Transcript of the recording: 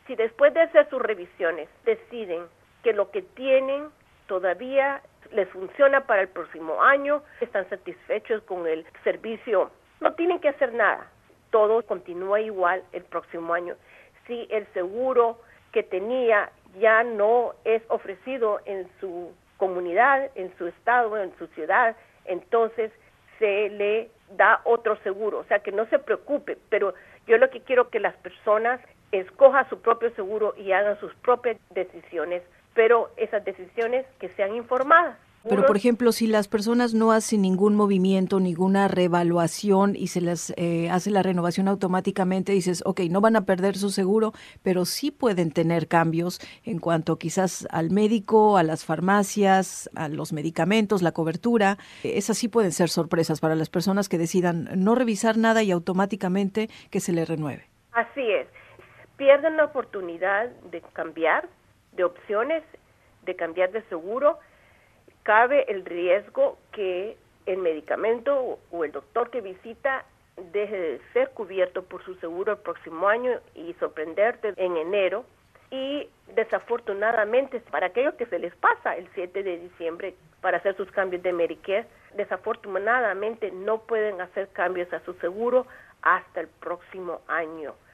Si después de hacer sus revisiones deciden que lo que tienen todavía les funciona para el próximo año, están satisfechos con el servicio, no tienen que hacer nada, todo continúa igual el próximo año. Si el seguro que tenía ya no es ofrecido en su comunidad, en su estado, en su ciudad, entonces se le da otro seguro, o sea que no se preocupe, pero yo lo que quiero que las personas escojan su propio seguro y hagan sus propias decisiones, pero esas decisiones que sean informadas. Pero, por ejemplo, si las personas no hacen ningún movimiento, ninguna reevaluación y se les hace la renovación automáticamente, dices, ok, no van a perder su seguro, pero sí pueden tener cambios en cuanto quizás al médico, a las farmacias, a los medicamentos, la cobertura. Esas sí pueden ser sorpresas para las personas que decidan no revisar nada y automáticamente que se les renueve. Así es. Pierden la oportunidad de cambiar de opciones, de cambiar de seguro. Cabe el riesgo que el medicamento o el doctor que visita deje de ser cubierto por su seguro el próximo año y sorprenderte en enero. Y desafortunadamente, para aquellos que se les pasa el 7 de diciembre para hacer sus cambios de Medicare, desafortunadamente no pueden hacer cambios a su seguro hasta el próximo año.